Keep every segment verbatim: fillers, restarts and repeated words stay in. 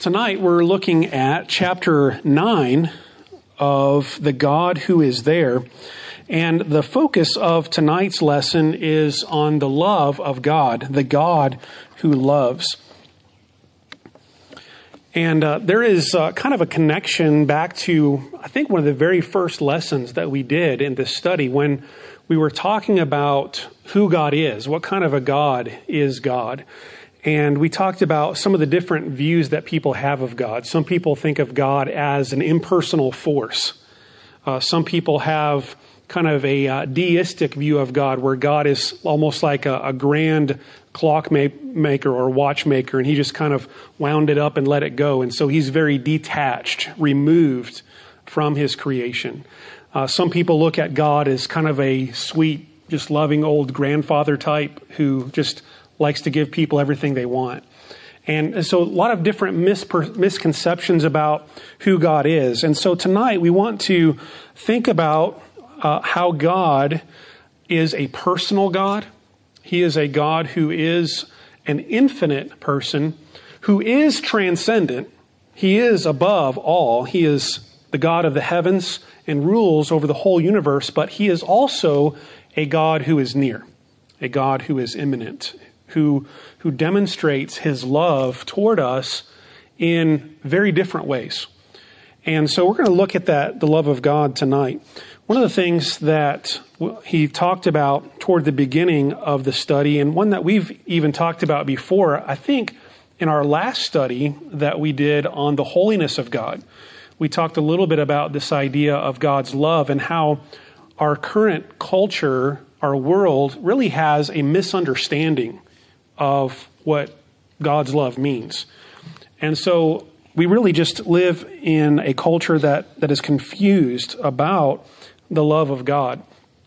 Tonight we're looking at chapter nine of The God Who Is There. And the focus of tonight's lesson is on the love of God, the God who loves. And uh, there is uh, kind of a connection back to, I think, one of the very first lessons that we did in this study when we were talking about who God is, what kind of a God is God. And we talked about some of the different views that people have of God. Some people think of God as an impersonal force. Uh, some people have kind of a uh, deistic view of God, where God is almost like a, a grand clock ma- maker or watchmaker, and he just kind of wound it up and let it go. And so he's very detached, removed from his creation. Uh, some people look at God as kind of a sweet, just loving old grandfather type who just likes to give people everything they want. And so a lot of different mispre- misconceptions about who God is. And so tonight we want to think about uh, how God is a personal God. He is a God who is an infinite person, who is transcendent. He is above all. He is the God of the heavens and rules over the whole universe, but he is also a God who is near, a God who is immanent, who who demonstrates his love toward us in very different ways. And so we're going to look at that, the love of God, tonight. One of the things that he talked about toward the beginning of the study, and one that we've even talked about before, I think in our last study that we did on the holiness of God, we talked a little bit about this idea of God's love and how our current culture, our world, really has a misunderstanding of what God's love means. And so we really just live in a culture that, that is confused about the love of God.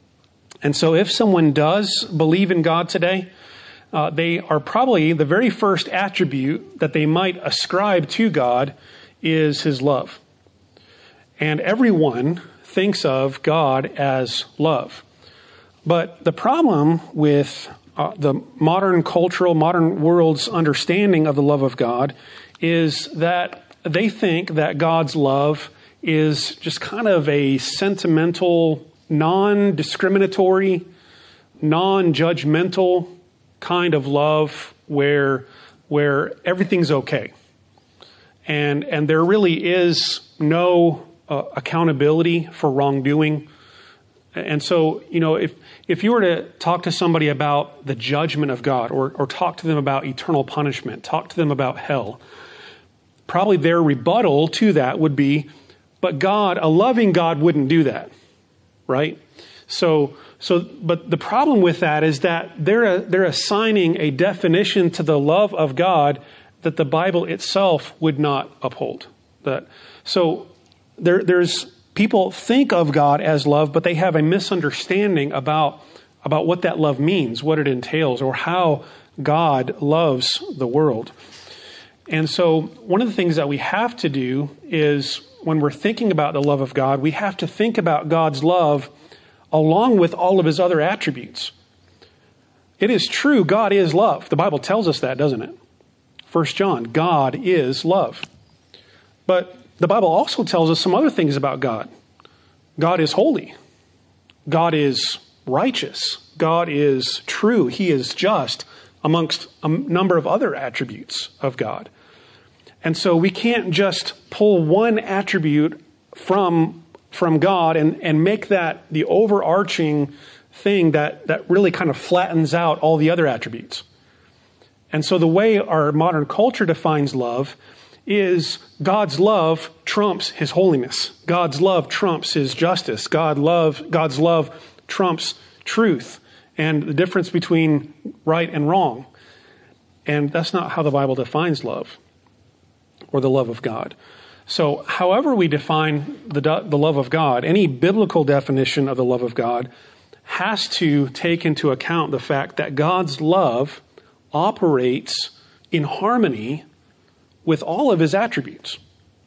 And so if someone does believe in God today, uh, they are probably the very first attribute that they might ascribe to God is his love. And everyone thinks of God as love. But the problem with Uh, the modern cultural, modern world's understanding of the love of God is that they think that God's love is just kind of a sentimental, non-discriminatory, non-judgmental kind of love where where everything's okay. And and there really is no uh, accountability for wrongdoing. And so, you know, if if you were to talk to somebody about the judgment of God, or, or talk to them about eternal punishment, talk to them about hell, probably their rebuttal to that would be, but God, a loving God, wouldn't do that, right? So, so, but the problem with that is that they're they're assigning a definition to the love of God that the Bible itself would not uphold. That so there there's. People think of God as love, but they have a misunderstanding about, about what that love means, what it entails, or how God loves the world. And so one of the things that we have to do is, when we're thinking about the love of God, we have to think about God's love along with all of his other attributes. It is true, God is love. The Bible tells us that, doesn't it? First John, God is love. But the Bible also tells us some other things about God. God is holy. God is righteous. God is true. He is just, amongst a number of other attributes of God. And so we can't just pull one attribute from, from God and, and make that the overarching thing that, that really kind of flattens out all the other attributes. And so the way our modern culture defines love is God's love trumps his holiness. God's love trumps his justice. God love, God's love trumps truth and the difference between right and wrong. And that's not how the Bible defines love or the love of God. So however we define the, the love of God, any biblical definition of the love of God has to take into account the fact that God's love operates in harmony with all of his attributes.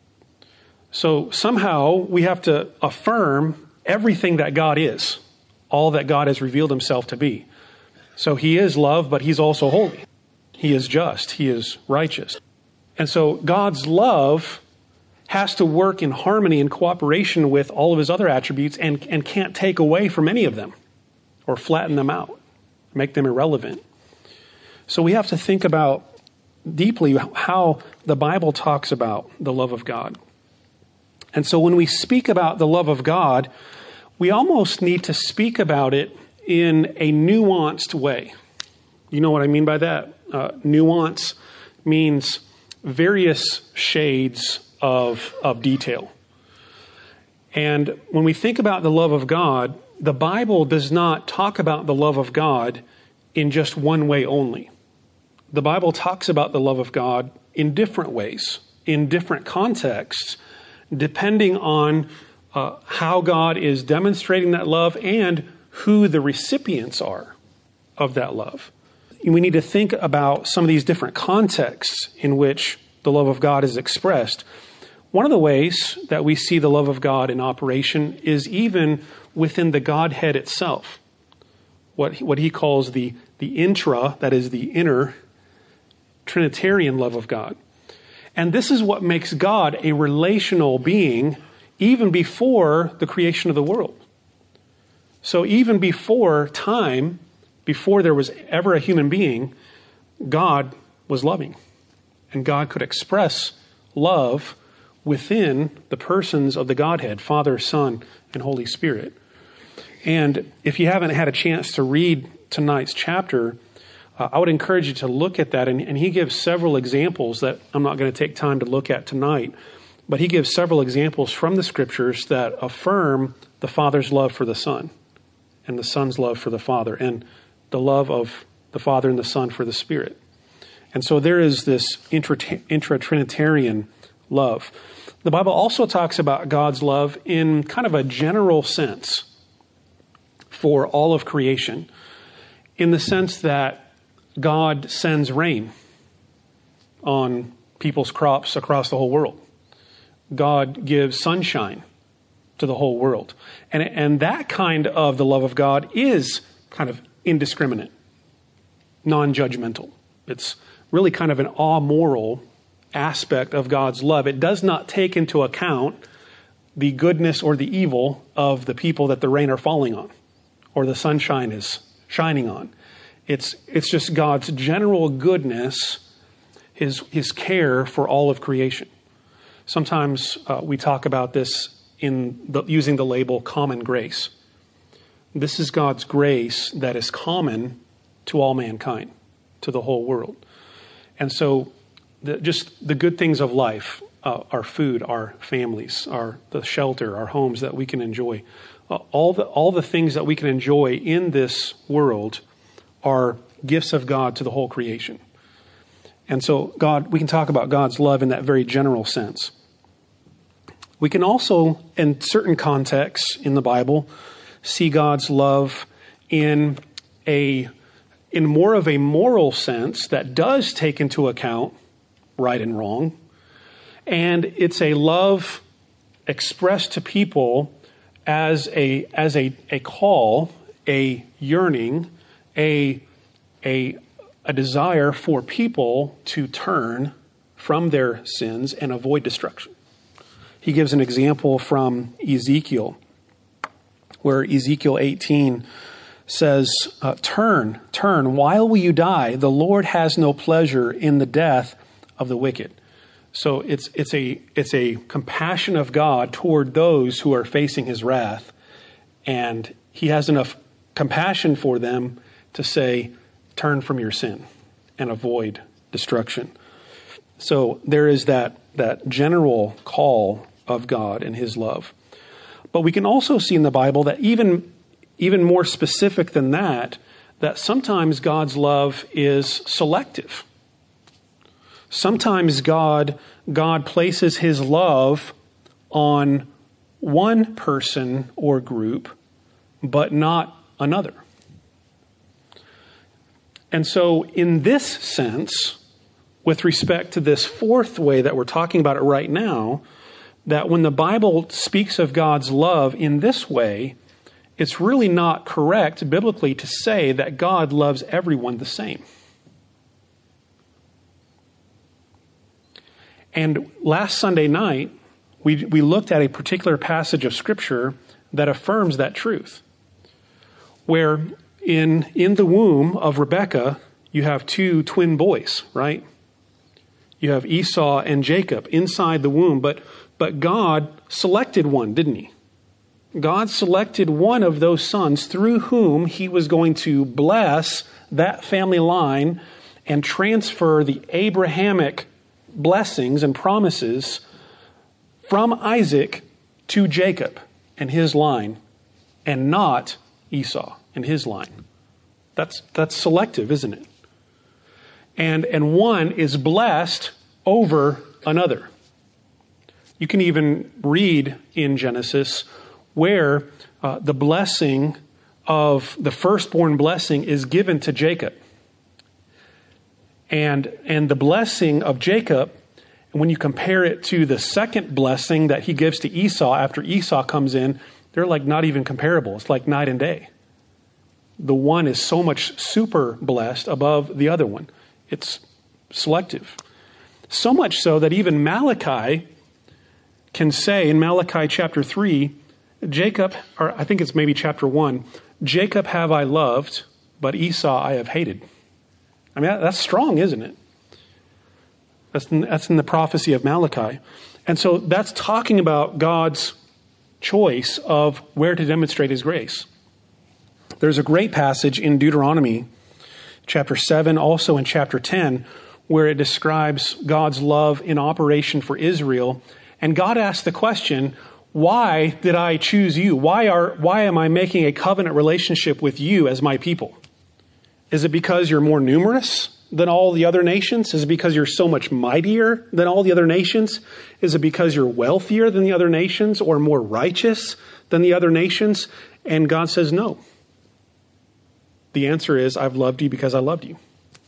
So somehow we have to affirm everything that God is, all that God has revealed himself to be. So he is love, but he's also holy. He is just. He is righteous. And so God's love has to work in harmony and cooperation with all of his other attributes and, and can't take away from any of them or flatten them out, make them irrelevant. So we have to think about deeply how the Bible talks about the love of God. And so when we speak about the love of God, we almost need to speak about it in a nuanced way. You know what I mean by that? Uh, nuance means various shades of, of detail. And when we think about the love of God, the Bible does not talk about the love of God in just one way only. The Bible talks about the love of God in different ways, in different contexts, depending on uh, how God is demonstrating that love and who the recipients are of that love. We need to think about some of these different contexts in which the love of God is expressed. One of the ways that we see the love of God in operation is even within the Godhead itself. What, what he calls the, the intra, that is the inner Trinitarian love of God. And this is what makes God a relational being even before the creation of the world. So even before time, before there was ever a human being, God was loving. And God could express love within the persons of the Godhead, Father, Son, and Holy Spirit. And if you haven't had a chance to read tonight's chapter, uh, I would encourage you to look at that. And, and he gives several examples that I'm not going to take time to look at tonight. But he gives several examples from the scriptures that affirm the Father's love for the Son and the Son's love for the Father and the love of the Father and the Son for the Spirit. And so there is this intra-Trinitarian love. The Bible also talks about God's love in kind of a general sense for all of creation, in the sense that God sends rain on people's crops across the whole world. God gives sunshine to the whole world. And, and that kind of the love of God is kind of indiscriminate, non-judgmental. It's really kind of an amoral aspect of God's love. It does not take into account the goodness or the evil of the people that the rain are falling on or the sunshine is shining on. It's it's just God's general goodness, his his care for all of creation. Sometimes uh, we talk about this in the, using the label common grace. This is God's grace that is common to all mankind, to the whole world. And so the, just the good things of life, uh, our food, our families, our the shelter, our homes that we can enjoy, uh, all the all the things that we can enjoy in this world are gifts of God to the whole creation. And so God, we can talk about God's love in that very general sense. We can also, in certain contexts in the Bible, see God's love in a in more of a moral sense that does take into account right and wrong. And it's a love expressed to people as a as a, a call, a yearning, a, a, a desire for people to turn from their sins and avoid destruction. He gives an example from Ezekiel, where Ezekiel eighteen says, uh, turn, turn, why will you die? The Lord has no pleasure in the death of the wicked. So it's it's a it's a compassion of God toward those who are facing his wrath. And he has enough compassion for them to say, turn from your sin and avoid destruction. So there is that that general call of God and his love. But we can also see in the Bible that even Even more specific than that, that sometimes God's love is selective. Sometimes God, God places his love on one person or group, but not another. And so in this sense, with respect to this fourth way that we're talking about it right now, that when the Bible speaks of God's love in this way, it's really not correct biblically to say that God loves everyone the same. And last Sunday night, we, we looked at a particular passage of Scripture that affirms that truth, where in, in the womb of Rebekah, you have two twin boys, right? You have Esau and Jacob inside the womb, but, but God selected one, didn't he? God selected one of those sons through whom he was going to bless that family line and transfer the Abrahamic blessings and promises from Isaac to Jacob and his line, and not Esau and his line. That's, that's selective, isn't it? And, and one is blessed over another. You can even read in Genesis where uh, the blessing of the firstborn blessing is given to Jacob. And, and the blessing of Jacob, when you compare it to the second blessing that he gives to Esau after Esau comes in, they're like not even comparable. It's like night and day. The one is so much super blessed above the other one. It's selective. So much so that even Malachi can say in Malachi chapter three, Jacob, or I think it's maybe chapter one, Jacob have I loved, but Esau I have hated. I mean, that's strong, isn't it? That's in, that's in the prophecy of Malachi. And so that's talking about God's choice of where to demonstrate his grace. There's a great passage in Deuteronomy chapter seven, also in chapter ten, where it describes God's love in operation for Israel. And God asked the question, why did I choose you? Why are, why am I making a covenant relationship with you as my people? Is it because you're more numerous than all the other nations? Is it because you're so much mightier than all the other nations? Is it because you're wealthier than the other nations or more righteous than the other nations? And God says, no. The answer is, I've loved you because I loved you.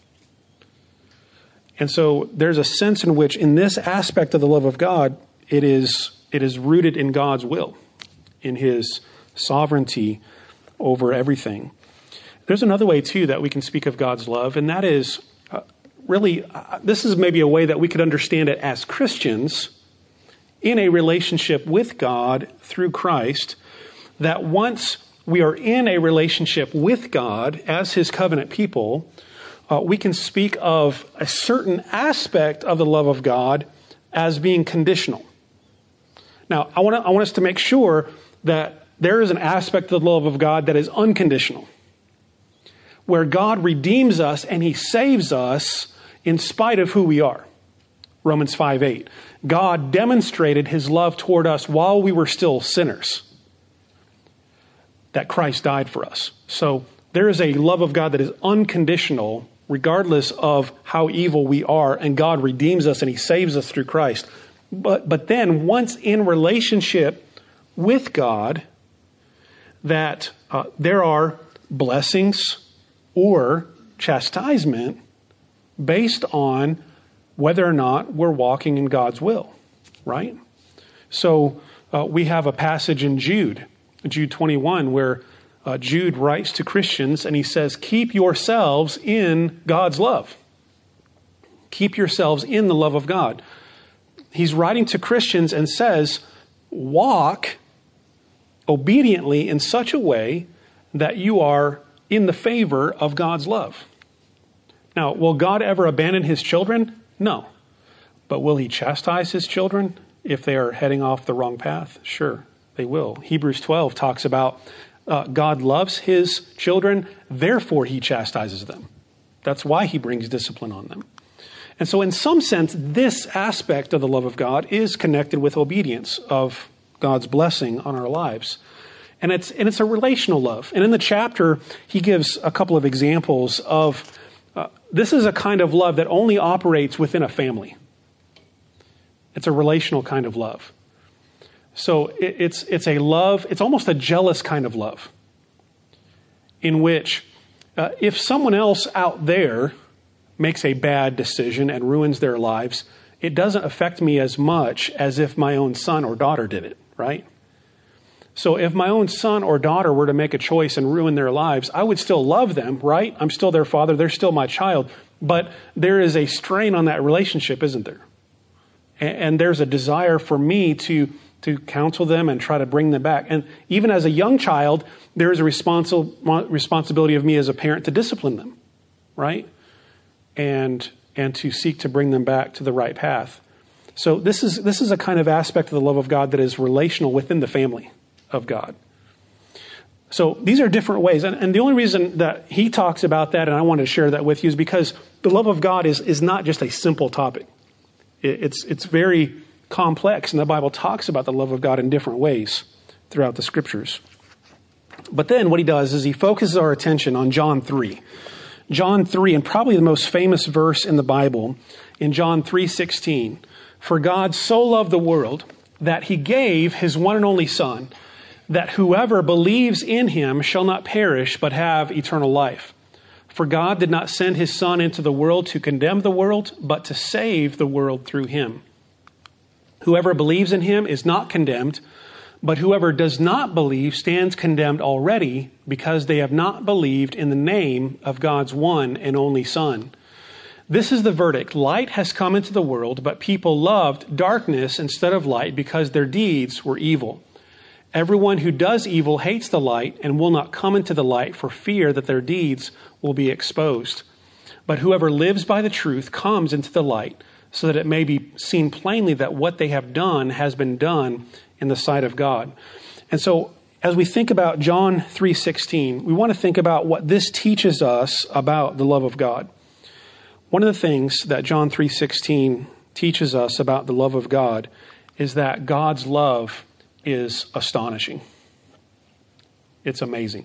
And so there's a sense in which in this aspect of the love of God, it is, it is rooted in God's will, in his sovereignty over everything. There's another way, too, that we can speak of God's love, and that is uh, really, uh, this is maybe a way that we could understand it as Christians in a relationship with God through Christ, that once we are in a relationship with God as his covenant people, uh, we can speak of a certain aspect of the love of God as being conditional. Now, I want to, I want us to make sure that there is an aspect of the love of God that is unconditional, where God redeems us and he saves us in spite of who we are. Romans five eight. God demonstrated his love toward us while we were still sinners, that Christ died for us. So there is a love of God that is unconditional, regardless of how evil we are, and God redeems us and he saves us through Christ. But, but then once in relationship with God, that uh, there are blessings or chastisement based on whether or not we're walking in God's will, right? So uh, we have a passage in Jude, Jude twenty-one, where uh, Jude writes to Christians and he says, keep yourselves in God's love. Keep yourselves in the love of God. He's writing to Christians and says, walk obediently in such a way that you are in the favor of God's love. Now, will God ever abandon his children? No. But will he chastise his children if they are heading off the wrong path? Sure, they will. Hebrews twelve talks about uh, God loves his children, therefore he chastises them. That's why he brings discipline on them. And so in some sense, this aspect of the love of God is connected with obedience of God's blessing on our lives. And it's and it's a relational love. And in the chapter, he gives a couple of examples of, uh, this is a kind of love that only operates within a family. It's a relational kind of love. So it, it's it's a love, it's almost a jealous kind of love, in which uh, if someone else out there makes a bad decision and ruins their lives, it doesn't affect me as much as if my own son or daughter did it, right? So if my own son or daughter were to make a choice and ruin their lives, I would still love them, right? I'm still their father. They're still my child. But there is a strain on that relationship, isn't there? And, and there's a desire for me to, to counsel them and try to bring them back. And even as a young child, there is a responsi- responsibility of me as a parent to discipline them, right? And, and to seek to bring them back to the right path. So this is, this is a kind of aspect of the love of God that is relational within the family of God. So these are different ways. And, and the only reason that he talks about that, and I want to share that with you, is because the love of God is, is not just a simple topic. It, it's, it's very complex, and the Bible talks about the love of God in different ways throughout the scriptures. But then what he does is he focuses our attention on John three. John three, and probably the most famous verse in the Bible, in John three sixteen. For God so loved the world that he gave his one and only Son, that whoever believes in him shall not perish, but have eternal life. For God did not send his Son into the world to condemn the world, but to save the world through him. Whoever believes in him is not condemned, but whoever does not believe stands condemned already, because they have not believed in the name of God's one and only Son. This is the verdict. Light has come into the world, but people loved darkness instead of light because their deeds were evil. Everyone who does evil hates the light and will not come into the light for fear that their deeds will be exposed. But whoever lives by the truth comes into the light, so that it may be seen plainly that what they have done has been done in the sight of God. And so as we think about John three sixteen, we want to think about what this teaches us about the love of God. One of the things that John three sixteen teaches us about the love of God is that God's love is astonishing. It's amazing.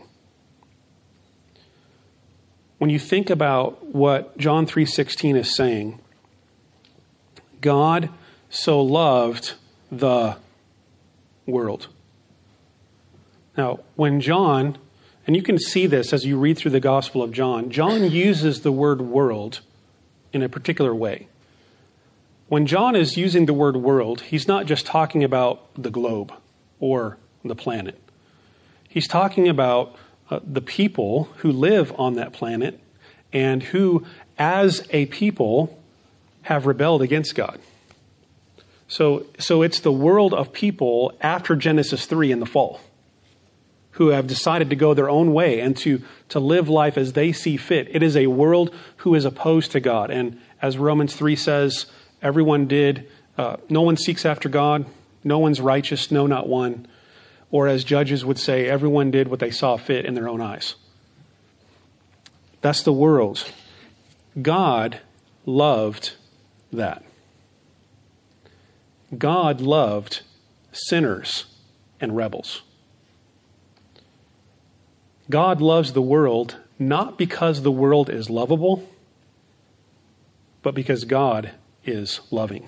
When you think about what John three sixteen is saying, God so loved the world. Now, when John, and you can see this as you read through the Gospel of John, John uses the word world in a particular way. When John is using the word world, he's not just talking about the globe or the planet. He's talking about uh, the people who live on that planet and who, as a people, have rebelled against God. So, so it's the world of people after Genesis three in the fall, who have decided to go their own way and to, to live life as they see fit. It is a world who is opposed to God. And as Romans three says, everyone did, uh, no one seeks after God, no one's righteous, no, not one. Or as Judges would say, everyone did what they saw fit in their own eyes. That's the world. God loved that. God loved sinners and rebels. God loves the world not because the world is lovable, but because God is loving.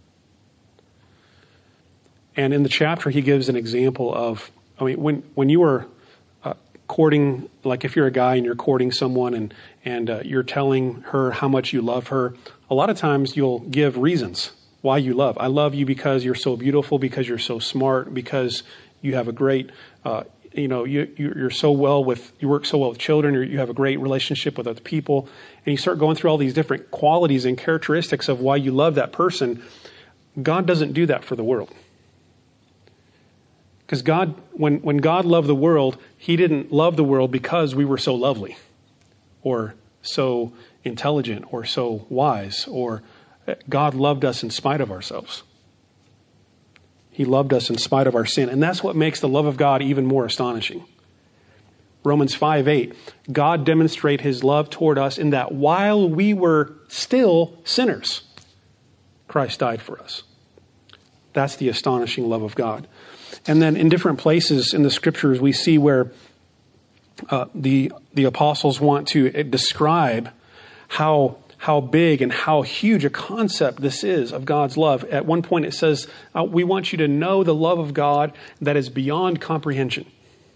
And in the chapter, he gives an example of, I mean, when, when you are uh, courting, like if you're a guy and you're courting someone and, and uh, you're telling her how much you love her, a lot of times you'll give reasons why you love. I love you because you're so beautiful, because you're so smart, because you have a great, uh, you know, you, you're so well with, you work so well with children, or you have a great relationship with other people. And you start going through all these different qualities and characteristics of why you love that person. God doesn't do that for the world. Because God, when, when God loved the world, he didn't love the world because we were so lovely or so intelligent or so wise, or God loved us in spite of ourselves. He loved us in spite of our sin. And that's what makes the love of God even more astonishing. Romans five eight, God demonstrated his love toward us in that while we were still sinners, Christ died for us. That's the astonishing love of God. And then in different places in the scriptures, we see where uh, the the apostles want to describe how how big and how huge a concept this is of God's love. At one point it says, uh, we want you to know the love of God that is beyond comprehension.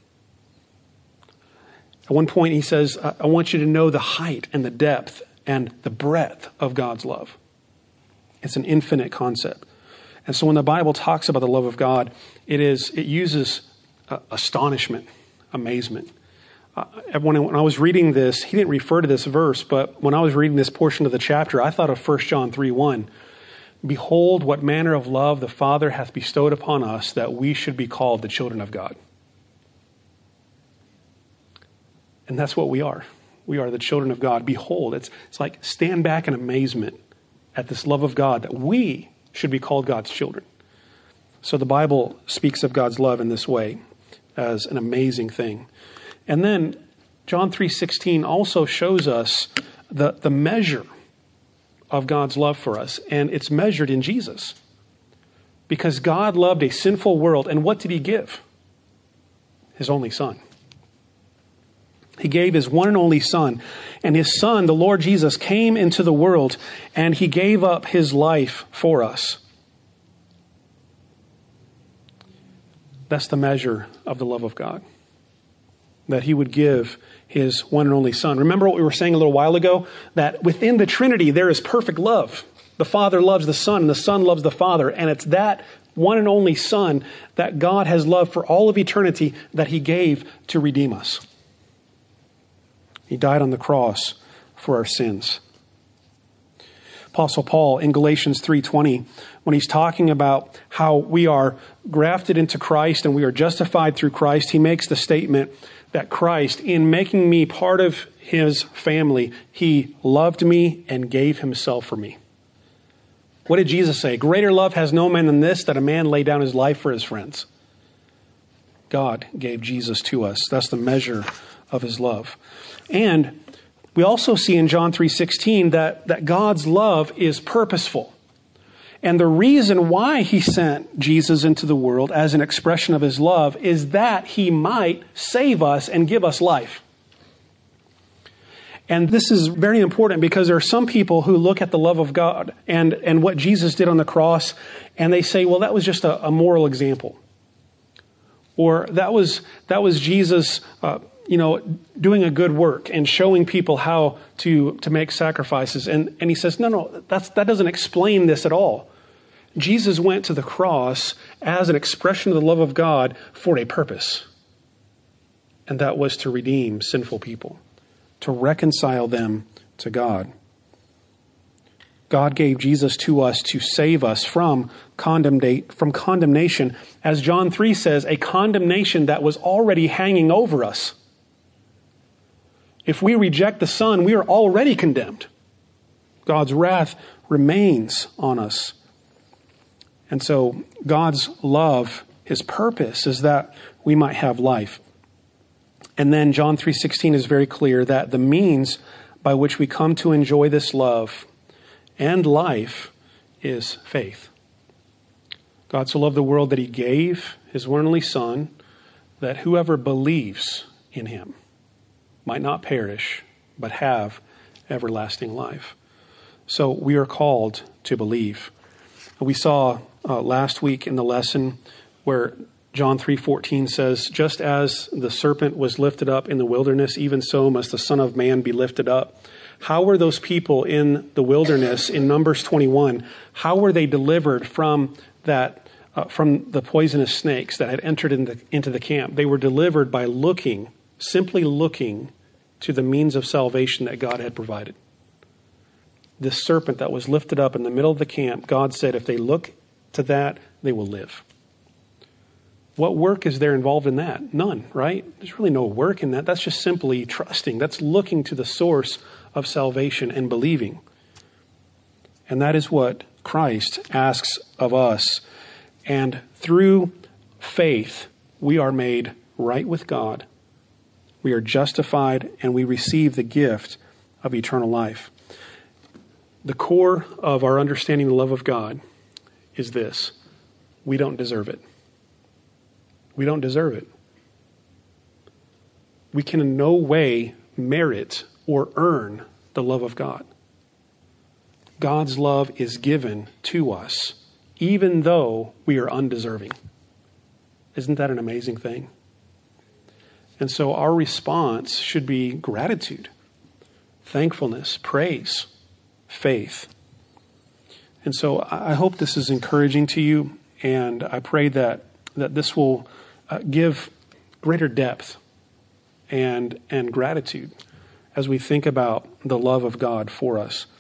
At one point he says, I want you to know the height and the depth and the breadth of God's love. It's an infinite concept. And so when the Bible talks about the love of God, it is it uses uh, astonishment, amazement. Uh, when, I, when I was reading this, he didn't refer to this verse, but when I was reading this portion of the chapter, I thought of First John three one, Behold, what manner of love the Father hath bestowed upon us, that we should be called the children of God. And that's what we are. We are the children of God. Behold, it's, it's like stand back in amazement at this love of God, that we should be called God's children. So the Bible speaks of God's love in this way as an amazing thing. And then John three sixteen also shows us the, the measure of God's love for us. And it's measured in Jesus. Because God loved a sinful world. And what did he give? His only Son. He gave his one and only Son. And his Son, the Lord Jesus, came into the world and he gave up his life for us. That's the measure of the love of God. That he would give his one and only Son. Remember what we were saying a little while ago? That within the Trinity there is perfect love. The Father loves the Son and the Son loves the Father. And it's that one and only Son that God has loved for all of eternity that he gave to redeem us. He died on the cross for our sins. Apostle Paul in Galatians three twenty, when he's talking about how we are grafted into Christ and we are justified through Christ, he makes the statement that Christ, in making me part of his family, he loved me and gave himself for me. What did Jesus say? Greater love has no man than this, that a man lay down his life for his friends. God gave Jesus to us. That's the measure of his love. And we also see in John three sixteen that, that God's love is purposeful. And the reason why he sent Jesus into the world as an expression of his love is that he might save us and give us life. And this is very important because there are some people who look at the love of God and, and what Jesus did on the cross, and they say, well, that was just a, a moral example. Or that was that was Jesus uh, you know, doing a good work and showing people how to, to make sacrifices. And, and he says, no, no, that's, that doesn't explain this at all. Jesus went to the cross as an expression of the love of God for a purpose. And that was to redeem sinful people, to reconcile them to God. God gave Jesus to us to save us from condemnation, from condemnation, as John three says, a condemnation that was already hanging over us. If we reject the Son, we are already condemned. God's wrath remains on us. And so God's love, his purpose is that we might have life. And then John three sixteen is very clear that the means by which we come to enjoy this love and life is faith. God so loved the world that he gave his one and only Son, that whoever believes in him might not perish, but have everlasting life. So we are called to believe. We saw uh, last week in the lesson where John three fourteen says, just as the serpent was lifted up in the wilderness, even so must the Son of Man be lifted up. How were those people in the wilderness in Numbers twenty-one, how were they delivered from that, uh, from the poisonous snakes that had entered in the, into the camp? They were delivered by looking, simply looking to the means of salvation that God had provided. This serpent that was lifted up in the middle of the camp, God said, if they look to that, they will live. What work is there involved in that? None, right? There's really no work in that. That's just simply trusting. That's looking to the source of salvation and believing. And that is what Christ asks of us. And through faith, we are made right with God. We are justified and we receive the gift of eternal life. The core of our understanding the love of God is this: we don't deserve it. We don't deserve it. We can in no way merit or earn the love of God. God's love is given to us, even though we are undeserving. Isn't that an amazing thing? And so our response should be gratitude, thankfulness, praise, faith. And so I hope this is encouraging to you, and I pray that, that this will uh, give greater depth and, and gratitude as we think about the love of God for us.